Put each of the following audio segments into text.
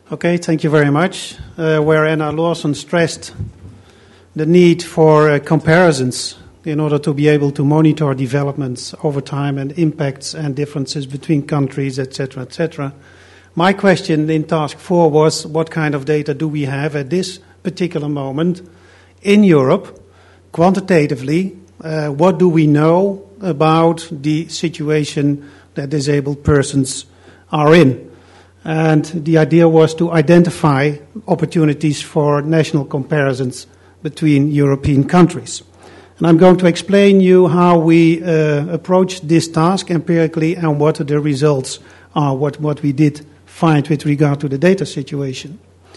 Okay, thank you very much. Where Anna Lawson stressed the need for comparisons in order to be able to monitor developments over time and impacts and differences between countries, etc., etc. My question in task 4 was, what kind of data do we have at this particular moment in Europe, quantitatively? What do we know about the situation that disabled persons are in? And the idea was to identify opportunities for national comparisons between European countries. And I'm going to explain you how we approached this task empirically and what the results are, what we did find with regard to the data situation.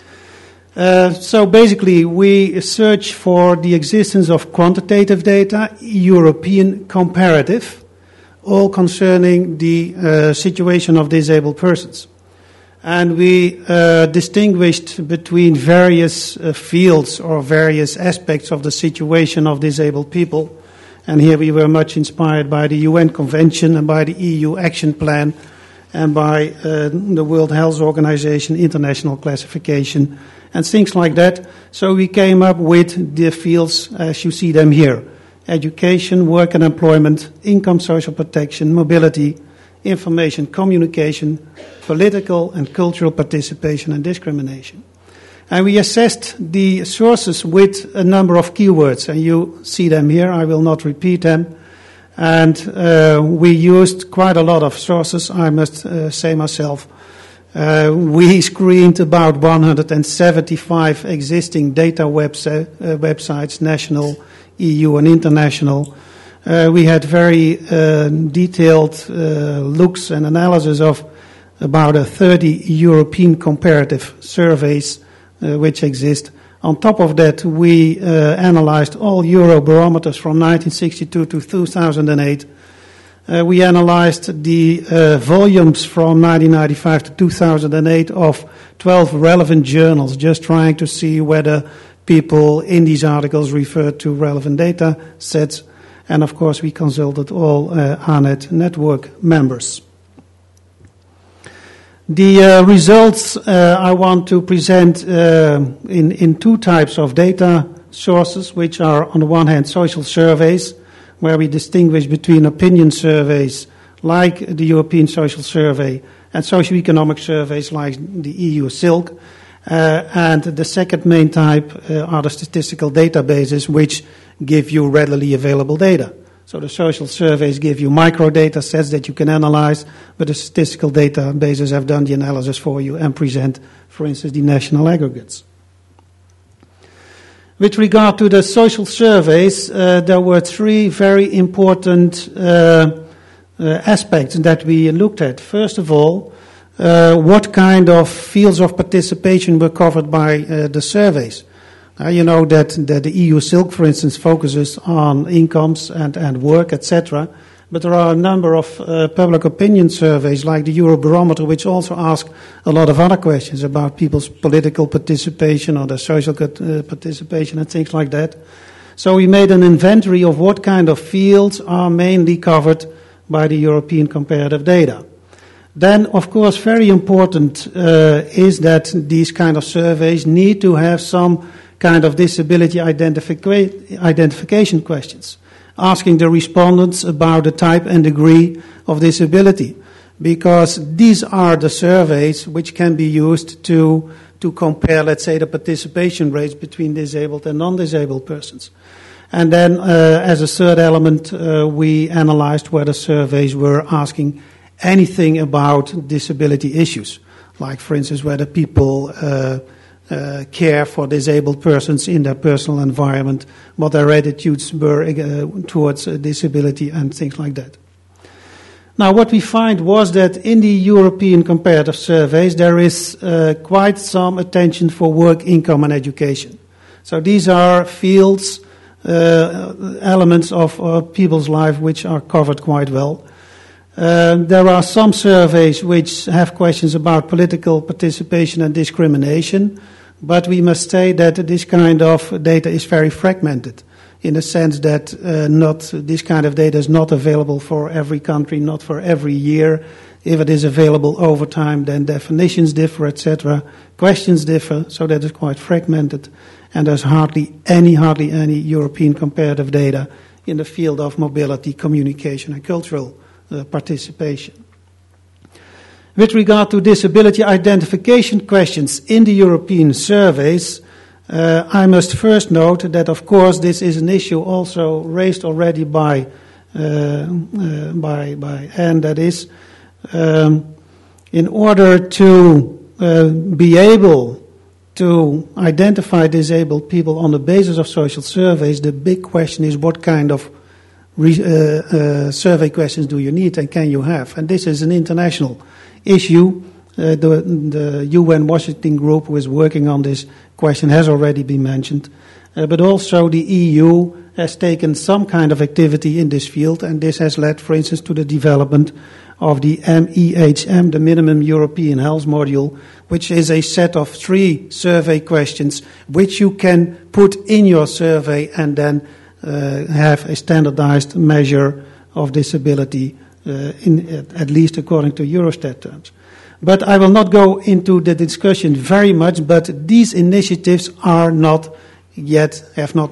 So basically, we search for the existence of quantitative data, European comparative, all concerning the situation of disabled persons. And we distinguished between various fields or various aspects of the situation of disabled people. And here we were much inspired by the UN Convention and by the EU Action Plan and by the World Health Organization International Classification and things like that. So we came up with the fields as you see them here: education, work and employment, income, social protection, mobility, information, communication, political and cultural participation and discrimination. And we assessed the sources with a number of keywords, and you see them here. I will not repeat them. And we used quite a lot of sources, I must say myself. We screened about 175 existing data websites, national, EU and international. We had very detailed looks and analysis of about 30 European comparative surveys which exist. On top of that, we analyzed all Eurobarometers from 1962 to 2008. We analyzed the volumes from 1995 to 2008 of 12 relevant journals, just trying to see whether people in these articles referred to relevant data sets. And of course, we consulted all ANET network members. The results I want to present in two types of data sources, which are on the one hand social surveys, where we distinguish between opinion surveys like the European Social Survey and socioeconomic surveys like the EU SILC. And the second main type are the statistical databases, which give you readily available data. So the social surveys give you micro data sets that you can analyze, but the statistical databases have done the analysis for you and present, for instance, the national aggregates. With regard to the social surveys, there were three very important aspects that we looked at. First of all, what kind of fields of participation were covered by the surveys. You know that the EU SILC, for instance, focuses on incomes and work, etc. But there are a number of public opinion surveys, like the Eurobarometer, which also ask a lot of other questions about people's political participation or their social participation and things like that. So we made an inventory of what kind of fields are mainly covered by the European comparative data. Then, of course, very important is that these kind of surveys need to have some kind of disability identification questions, asking the respondents about the type and degree of disability, because these are the surveys which can be used to compare, let's say, the participation rates between disabled and non-disabled persons. And then, as a third element, we analyzed whether surveys were asking anything about disability issues, like, for instance, whether people care for disabled persons in their personal environment, what their attitudes were towards disability and things like that. Now, what we find was that in the European comparative surveys, there is quite some attention for work, income and education. So these are fields, elements of people's life which are covered quite well. There are some surveys which have questions about political participation and discrimination, but we must say that this kind of data is very fragmented, in the sense that this kind of data is not available for every country, not for every year. If it is available over time, then definitions differ, etc. Questions differ, so that is quite fragmented. And there's hardly any European comparative data in the field of mobility, communication, and cultural participation. With regard to disability identification questions in the European surveys, I must first note that, of course, this is an issue also raised already by Anne, that is, in order to be able to identify disabled people on the basis of social surveys, the big question is what kind of survey questions do you need and can you have? And this is an international issue. The UN Washington group who is working on this question has already been mentioned. But also the EU has taken some kind of activity in this field, and this has led, for instance, to the development of the MEHM, the Minimum European Health Module, which is a set of 3 survey questions which you can put in your survey and then have a standardized measure of disability, at least according to Eurostat terms. But I will not go into the discussion very much, but these initiatives have not yet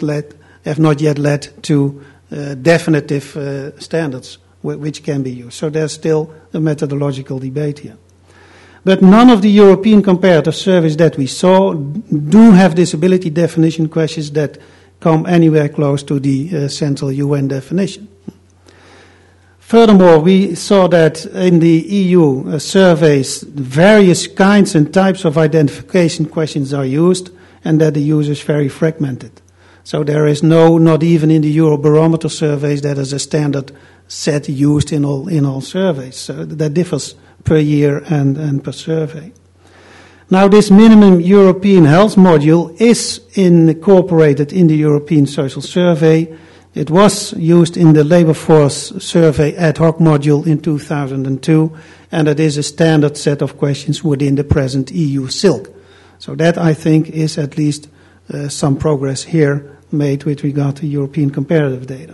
led to definitive standards which can be used. So there's still a methodological debate here. But none of the European comparative surveys that we saw do have disability definition questions that come anywhere close to the central UN definition. Furthermore, we saw that in the EU surveys, various kinds and types of identification questions are used, and that the use is very fragmented. So there is not even in the Eurobarometer surveys, that is a standard set used in all surveys. So that differs per year and per survey. Now, this minimum European health module is incorporated in the European Social Survey. It was used in the Labour Force Survey ad hoc module in 2002, and it is a standard set of questions within the present EU SILC. So that, I think, is at least some progress here made with regard to European comparative data.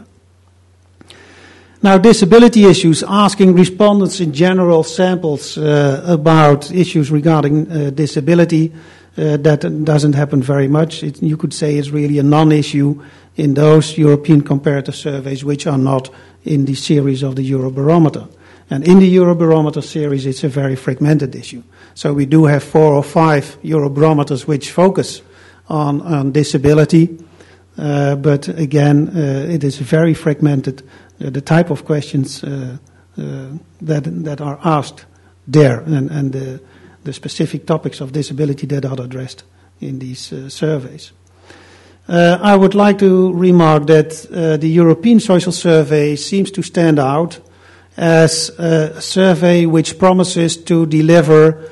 Now, disability issues, asking respondents in general samples about issues regarding disability, that doesn't happen very much. You could say it's really a non-issue in those European comparative surveys which are not in the series of the Eurobarometer. And in the Eurobarometer series, it's a very fragmented issue. So we do have 4 or 5 Eurobarometers which focus on disability, but again, it is very fragmented, the type of questions that are asked there, and the specific topics of disability that are addressed in these surveys. I would like to remark that the European Social Survey seems to stand out as a survey which promises to deliver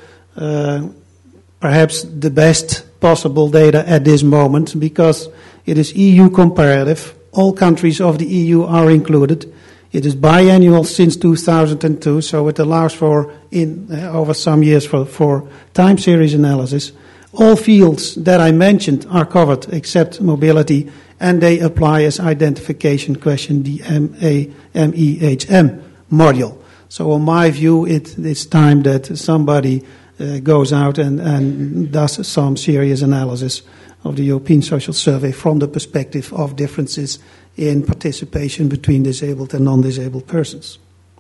perhaps the best possible data at this moment, because it is EU comparative. All countries of the EU are included. It is biannual since 2002, so it allows for, over some years, for time series analysis. All fields that I mentioned are covered except mobility, and they apply as identification question, the MEHM module. So in my view, it's time that somebody goes out and does some serious analysis of the European Social Survey from the perspective of differences in participation between disabled and non-disabled persons.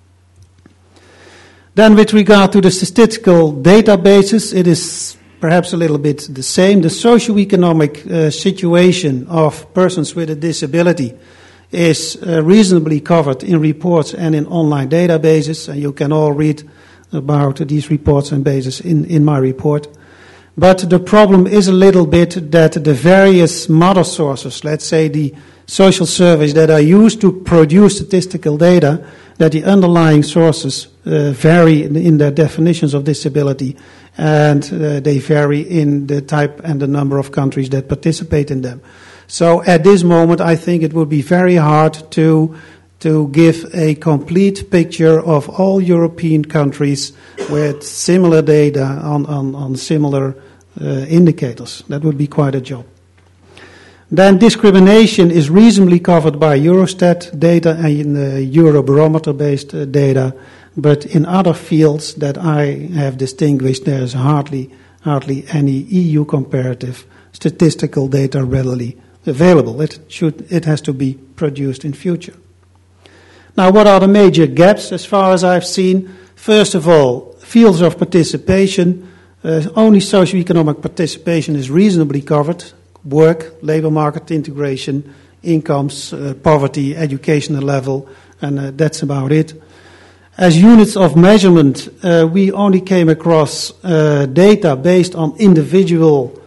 Then with regard to the statistical databases, it is perhaps a little bit the same. The socio-economic situation of persons with a disability is reasonably covered in reports and in online databases, and you can all read about these reports and bases in my report. But the problem is a little bit that the various mother sources, let's say the social surveys that are used to produce statistical data, that the underlying sources vary in their definitions of disability, and they vary in the type and the number of countries that participate in them. So at this moment, I think it would be very hard to give a complete picture of all European countries with similar data on similar indicators. That would be quite a job. Then discrimination is reasonably covered by Eurostat data and Eurobarometer-based data. But in other fields that I have distinguished, there is hardly any EU comparative statistical data readily available. It has to be produced in future. Now, what are the major gaps as far as I've seen? First of all, fields of participation. Only socio-economic participation is reasonably covered. Work, labor market integration, incomes, poverty, educational level, and that's about it. As units of measurement, we only came across data based on individuals,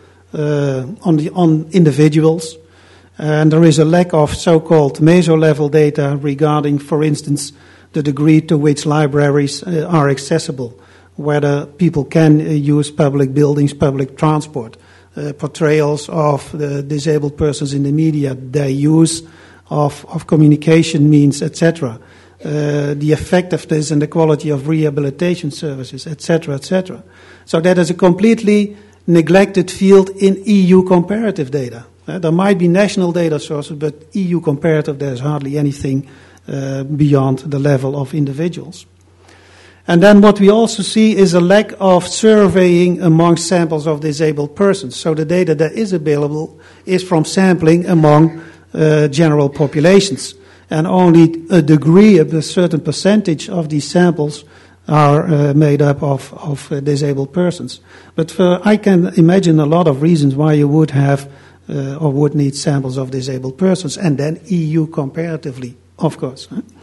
and there is a lack of so-called meso-level data regarding, for instance, the degree to which libraries are accessible, whether people can use public buildings, public transport, portrayals of the disabled persons in the media, their use of communication means, etc., the effectiveness and the quality of rehabilitation services, etc., etc. So that is a completely neglected field in EU comparative data. There might be national data sources, but EU comparative, there's hardly anything beyond the level of individuals. And then what we also see is a lack of surveying among samples of disabled persons. So the data that is available is from sampling among general populations. And only a degree of a certain percentage of these samples are made up of disabled persons. But I can imagine a lot of reasons why you would have or would need samples of disabled persons, and then EU comparatively, of course.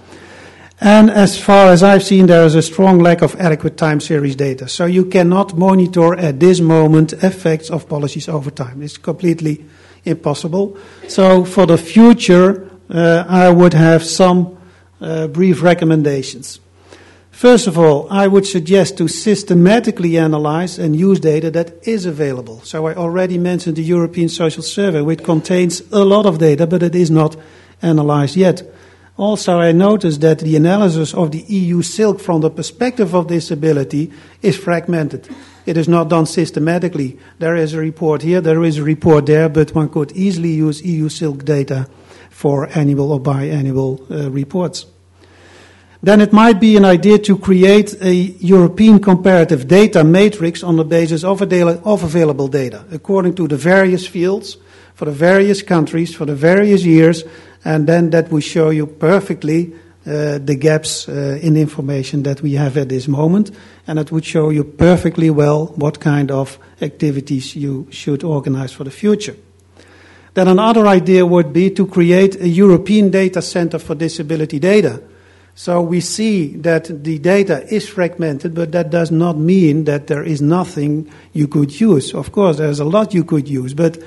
And as far as I've seen, there is a strong lack of adequate time series data. So you cannot monitor at this moment effects of policies over time. It's completely impossible. So for the future, I would have some brief recommendations. First of all, I would suggest to systematically analyze and use data that is available. So I already mentioned the European Social Survey, which contains a lot of data, but it is not analyzed yet. Also, I noticed that the analysis of the EU SILC from the perspective of disability is fragmented. It is not done systematically. There is a report here, there is a report there, but one could easily use EU SILC data for annual or biannual reports. Then it might be an idea to create a European comparative data matrix on the basis of available data, according to the various fields, for the various countries, for the various years, and then that will show you perfectly the gaps in information that we have at this moment, and it would show you perfectly well what kind of activities you should organize for the future. Then another idea would be to create a European data center for disability data. So we see that the data is fragmented, but that does not mean that there is nothing you could use. Of course, there's a lot you could use, but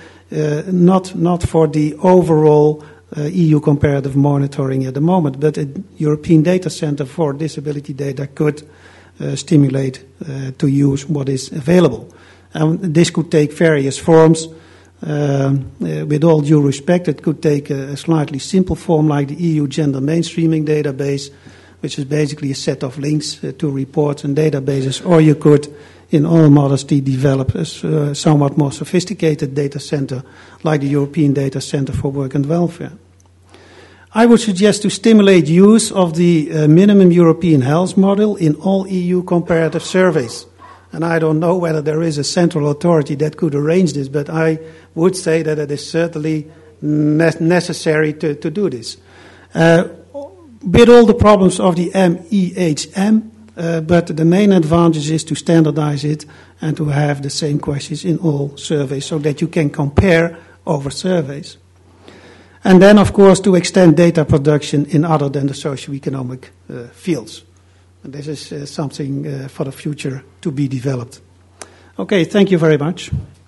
not for the overall EU comparative monitoring at the moment. But a European data center for disability data could stimulate to use what is available. And this could take various forms. With all due respect, it could take a slightly simple form like the EU Gender Mainstreaming Database, which is basically a set of links to reports and databases, or you could, in all modesty, develop a somewhat more sophisticated data center like the European Data Center for Work and Welfare. I would suggest to stimulate use of the minimum European health model in all EU comparative surveys. And I don't know whether there is a central authority that could arrange this, but I would say that it is certainly necessary to do this. With all the problems of the MEHM, but the main advantage is to standardize it and to have the same questions in all surveys so that you can compare over surveys. And then, of course, to extend data production in other than the socioeconomic fields. And this is something for the future to be developed. Okay, thank you very much.